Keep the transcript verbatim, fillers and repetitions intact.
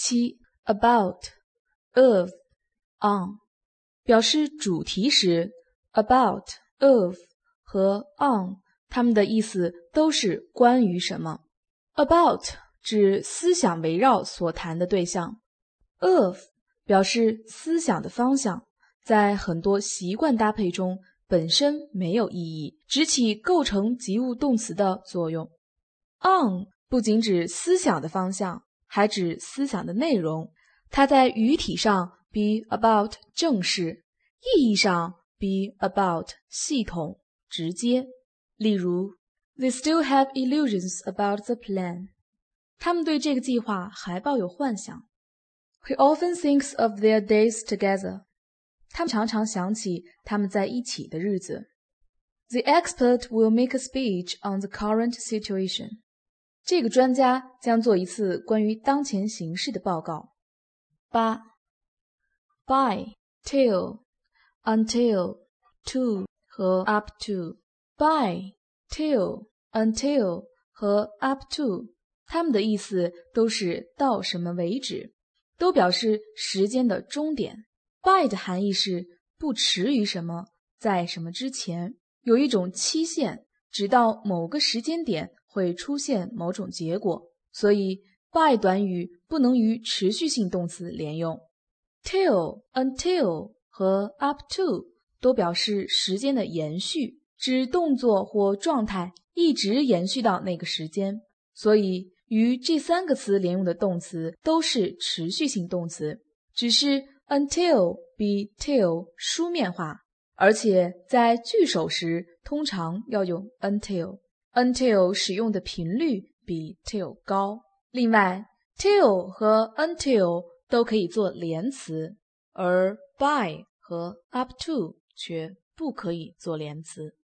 七 about, of, on 表示主题时 about, of 和 on 它们的意思都是关于什么。 about 指思想围绕所谈的对象， of 表示思想的方向，在很多习惯搭配中本身没有意义，只起构成及物动词的作用。 on 不仅指思想的方向，还指思想的内容，它在语体上比 about 正式，意义上比 about 系统直接。例如 They still have illusions about the plan. 他们对这个计划还抱有幻想。He often thinks of their days together. 他们常常想起他们在一起的日子。The expert will make a speech on the current situation. 这个专家将做一次关于当前形势的报告。八 by, till, until, to 和 up to. by, till, until 和 up to 它们的意思都是到什么为止，都表示时间的终点。 by 的含义是不迟于什么，在什么之前，有一种期限，直到某个时间点会出现某种结果，所以 by 短语不能与持续性动词连用。 till, until 和 up to 都表示时间的延续，指动作或状态一直延续到那个时间，所以与这三个词连用的动词都是持续性动词，只是 until 比 till 书面化，而且在句首时通常要用 until， until 使用的频率比 till 高。另外 till 和 until 都可以做连词，而 by 和 up to 却不可以做连词。